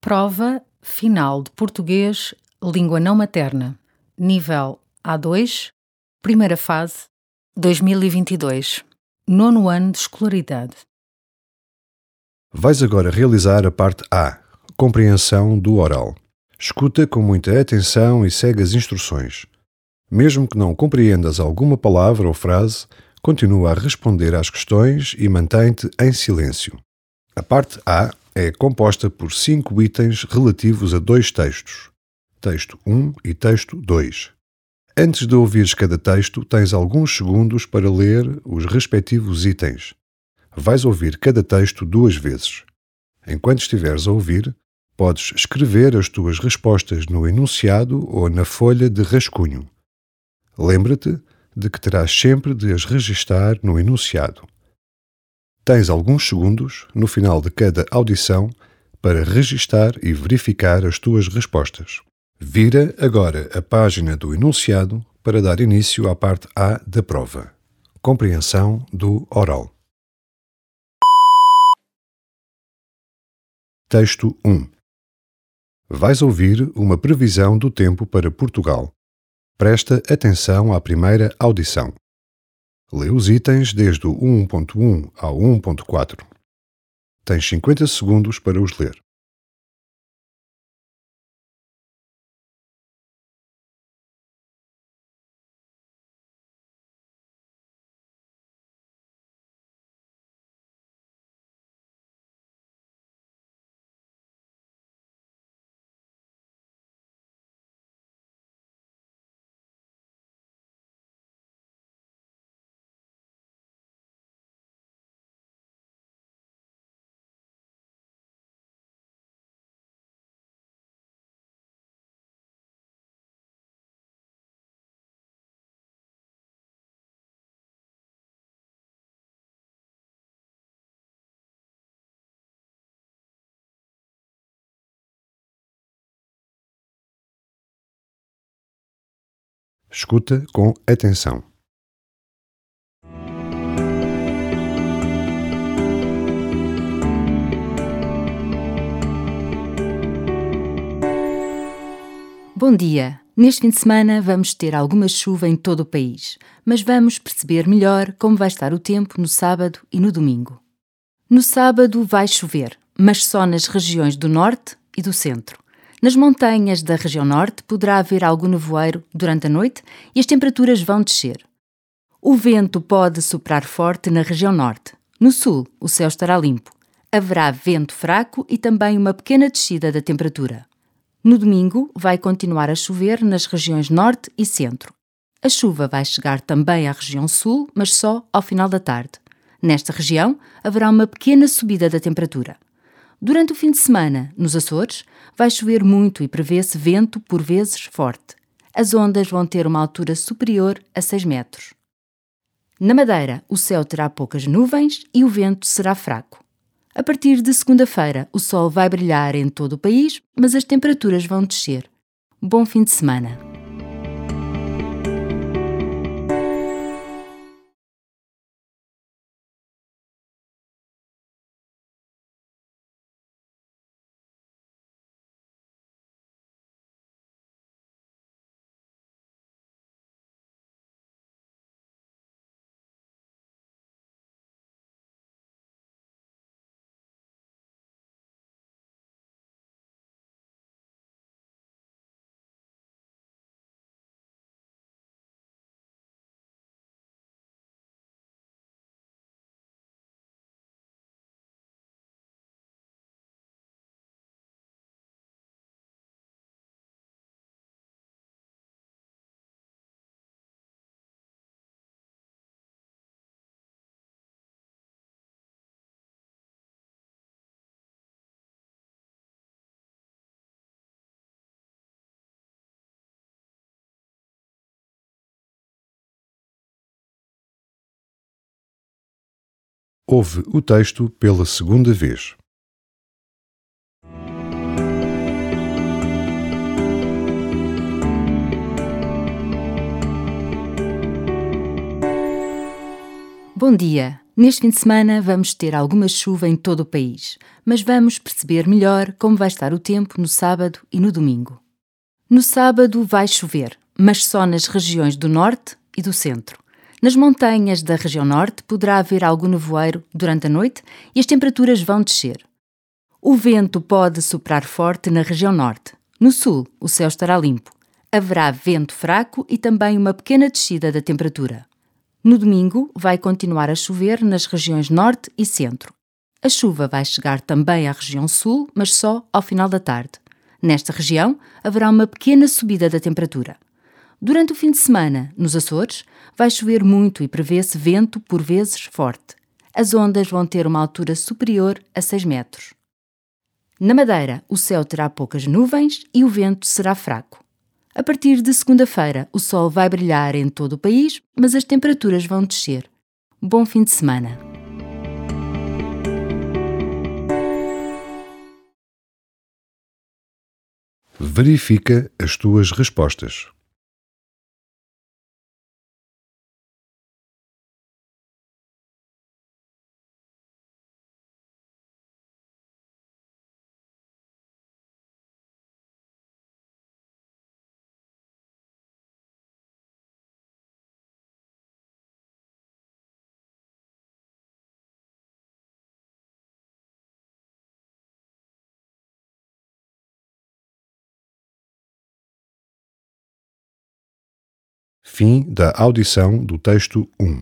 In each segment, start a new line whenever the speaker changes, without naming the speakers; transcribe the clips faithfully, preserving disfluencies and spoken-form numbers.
Prova Final de Português, Língua Não Materna, nível A dois, primeira fase, dois mil e vinte e dois, nono ano de escolaridade.
Vais agora realizar a parte A, compreensão do oral. Escuta com muita atenção e segue as instruções. Mesmo que não compreendas alguma palavra ou frase, continua a responder às questões e mantém-te em silêncio. A parte A é composta por cinco itens relativos a dois textos, texto um e texto dois. Antes de ouvires cada texto, tens alguns segundos para ler os respectivos itens. Vais ouvir cada texto duas vezes. Enquanto estiveres a ouvir, podes escrever as tuas respostas no enunciado ou na folha de rascunho. Lembra-te de que terás sempre de as registar no enunciado. Tens alguns segundos, no final de cada audição, para registar e verificar as tuas respostas. Vira agora a página do enunciado para dar início à parte A da prova. Compreensão do oral. Texto um. Vais ouvir uma previsão do tempo para Portugal. Presta atenção à primeira audição. Lê os itens desde o um ponto um ao um ponto quatro. Tens cinquenta segundos para os ler. Escuta com atenção.
Bom dia! Neste fim de semana vamos ter alguma chuva em todo o país, mas vamos perceber melhor como vai estar o tempo no sábado e no domingo. No sábado vai chover, mas só nas regiões do norte e do centro. Nas montanhas da região norte poderá haver algum nevoeiro durante a noite e as temperaturas vão descer. O vento pode soprar forte na região norte. No sul, o céu estará limpo. Haverá vento fraco e também uma pequena descida da temperatura. No domingo, vai continuar a chover nas regiões norte e centro. A chuva vai chegar também à região sul, mas só ao final da tarde. Nesta região, haverá uma pequena subida da temperatura. Durante o fim de semana, nos Açores, vai chover muito e prevê-se vento por vezes forte. As ondas vão ter uma altura superior a seis metros. Na Madeira, o céu terá poucas nuvens e o vento será fraco. A partir de segunda-feira, o sol vai brilhar em todo o país, mas as temperaturas vão descer. Bom fim de semana!
Ouve o texto pela segunda vez.
Bom dia! Neste fim de semana vamos ter alguma chuva em todo o país, mas vamos perceber melhor como vai estar o tempo no sábado e no domingo. No sábado vai chover, mas só nas regiões do norte e do centro. Nas montanhas da região norte poderá haver algum nevoeiro durante a noite e as temperaturas vão descer. O vento pode soprar forte na região norte. No sul, o céu estará limpo. Haverá vento fraco e também uma pequena descida da temperatura. No domingo, vai continuar a chover nas regiões norte e centro. A chuva vai chegar também à região sul, mas só ao final da tarde. Nesta região, haverá uma pequena subida da temperatura. Durante o fim de semana, nos Açores, vai chover muito e prevê-se vento por vezes forte. As ondas vão ter uma altura superior a seis metros. Na Madeira, o céu terá poucas nuvens e o vento será fraco. A partir de segunda-feira, o sol vai brilhar em todo o país, mas as temperaturas vão descer. Bom fim de semana!
Verifica as tuas respostas. Fim da audição do texto um.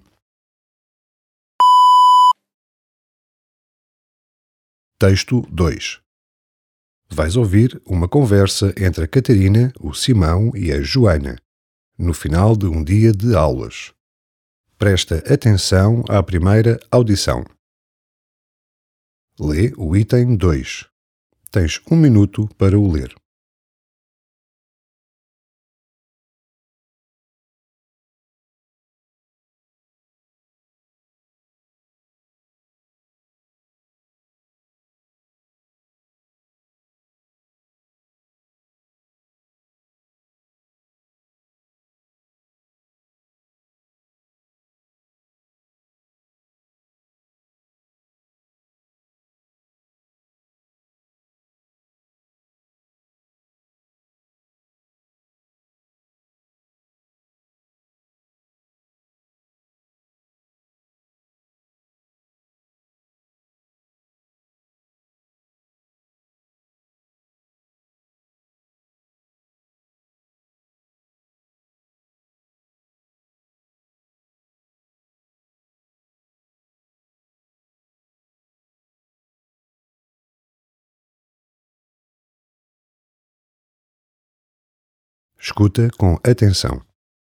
Texto dois. Vais ouvir uma conversa entre a Catarina, o Simão e a Joana, no final de um dia de aulas. Presta atenção à primeira audição. Lê o item dois. Tens um minuto para o ler. Escuta com atenção.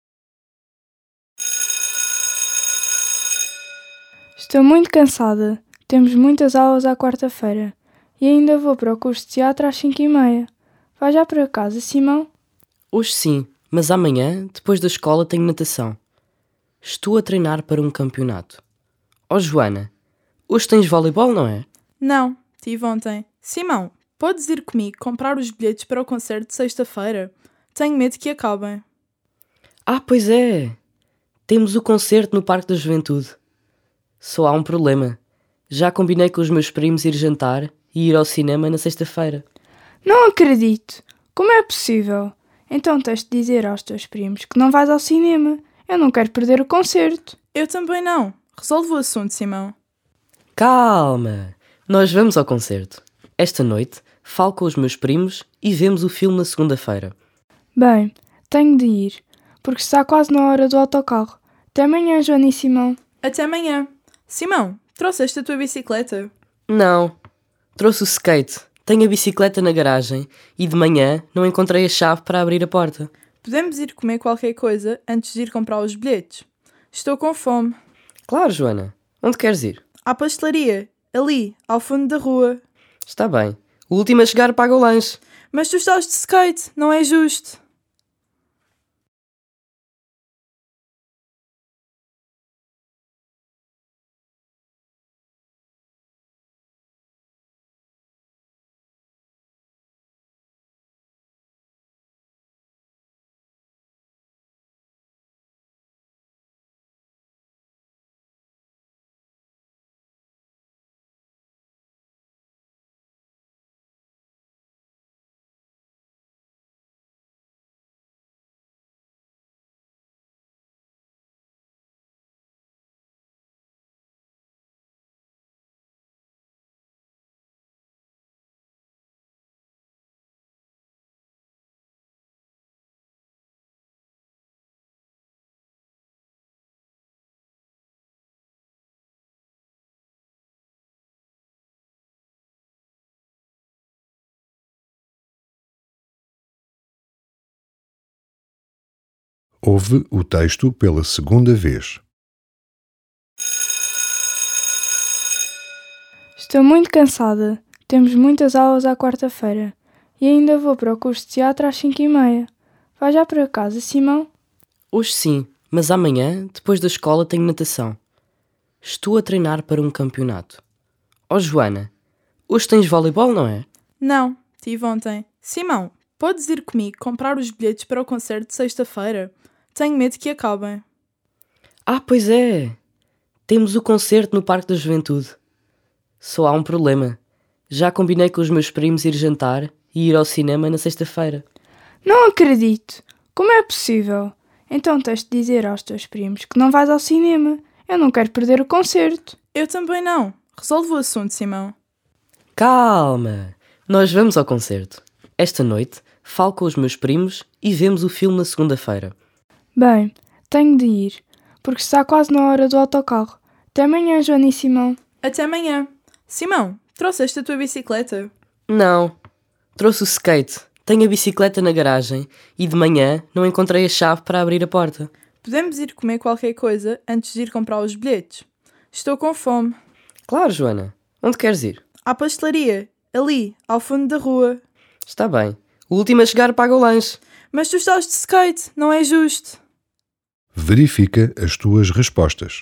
Estou muito cansada. Temos muitas aulas à quarta-feira. E ainda vou para o curso de teatro às cinco e meia. Vai já para casa, Simão?
Hoje sim, mas amanhã, depois da escola, tenho natação. Estou a treinar para um campeonato. Oh, Joana, hoje tens voleibol, não é?
Não, tive ontem. Simão, podes ir comigo comprar os bilhetes para o concerto de sexta-feira? Tenho medo que acabem.
Ah, pois é! Temos o concerto no Parque da Juventude. Só há um problema. Já combinei com os meus primos ir jantar e ir ao cinema na sexta-feira.
Não acredito! Como é possível? Então tens de dizer aos teus primos que não vais ao cinema. Eu não quero perder o concerto.
Eu também não. Resolve o assunto, Simão.
Calma! Nós vamos ao concerto. Esta noite, falo com os meus primos e vemos o filme na segunda-feira.
Bem, tenho de ir, porque está quase na hora do autocarro. Até amanhã, Joana e Simão.
Até amanhã. Simão, trouxeste a tua bicicleta?
Não, trouxe o skate. Tenho a bicicleta na garagem e de manhã não encontrei a chave para abrir a porta.
Podemos ir comer qualquer coisa antes de ir comprar os bilhetes? Estou com fome.
Claro, Joana. Onde queres ir?
À pastelaria. Ali, ao fundo da rua.
Está bem. O último a chegar paga o lanche.
Mas tu estás de skate, não é justo.
Ouve o texto pela segunda vez.
Estou muito cansada. Temos muitas aulas à quarta-feira. E ainda vou para o curso de teatro às cinco e meia. Vai já para casa, Simão?
Hoje sim, mas amanhã, depois da escola, tenho natação. Estou a treinar para um campeonato. Oh, Joana, hoje tens voleibol, não é?
Não, tive ontem. Simão, podes ir comigo comprar os bilhetes para o concerto de sexta-feira? Tenho medo que acabem.
Ah, pois é. Temos o concerto no Parque da Juventude. Só há um problema. Já combinei com os meus primos ir jantar e ir ao cinema na sexta-feira.
Não acredito! Como é possível? Então tens de dizer aos teus primos que não vais ao cinema. Eu não quero perder o concerto.
Eu também não. Resolve o assunto, Simão.
Calma! Nós vamos ao concerto. Esta noite falo com os meus primos e vemos o filme na segunda-feira.
Bem, tenho de ir, porque está quase na hora do autocarro. Até amanhã, Joana e Simão.
Até amanhã. Simão, trouxeste a tua bicicleta?
Não, trouxe o skate. Tenho a bicicleta na garagem e de manhã não encontrei a chave para abrir a porta.
Podemos ir comer qualquer coisa antes de ir comprar os bilhetes? Estou com fome.
Claro, Joana. Onde queres ir?
À pastelaria. Ali, ao fundo da rua.
Está bem. O último a chegar paga o lanche.
Mas tu estás de skate, não é justo.
Verifica as tuas respostas.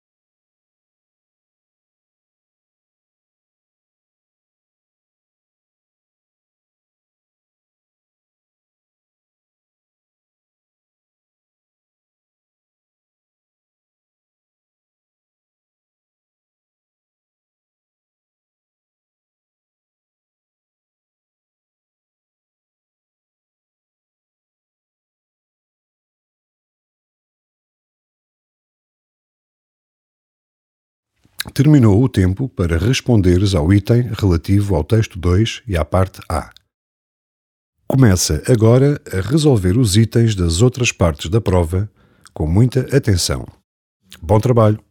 Terminou o tempo para responderes ao item relativo ao texto dois e à parte A. Começa agora a resolver os itens das outras partes da prova com muita atenção. Bom trabalho!